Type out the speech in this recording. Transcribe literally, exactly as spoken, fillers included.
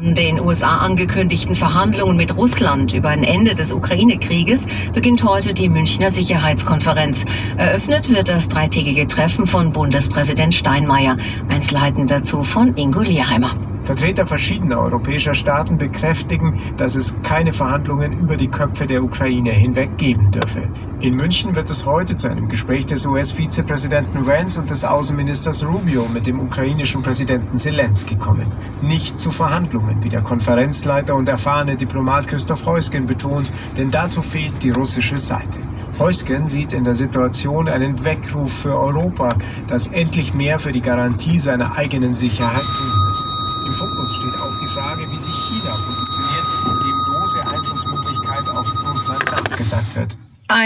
Den U S A angekündigten Verhandlungen mit Russland über ein Ende des Ukraine-Krieges beginnt heute die Münchner Sicherheitskonferenz. Eröffnet wird das dreitägige Treffen von Bundespräsident Steinmeier. Einzelheiten dazu von Ingo Lierheimer. Vertreter verschiedener europäischer Staaten bekräftigen, dass es keine Verhandlungen über die Köpfe der Ukraine hinweg geben dürfe. In München wird es heute zu einem Gespräch des U S-Vizepräsidenten Vance und des Außenministers Rubio mit dem ukrainischen Präsidenten Selenskyj kommen. Nicht zu Verhandlungen, wie der Konferenzleiter und erfahrene Diplomat Christoph Heusgen betont, denn dazu fehlt die russische Seite. Heusgen sieht in der Situation einen Weckruf für Europa, das endlich mehr für die Garantie seiner eigenen Sicherheit tun müsse. Im Fokus steht auch die Frage, wie sich China positioniert, dem große Einflussmöglichkeit auf Russland nachgesagt wird.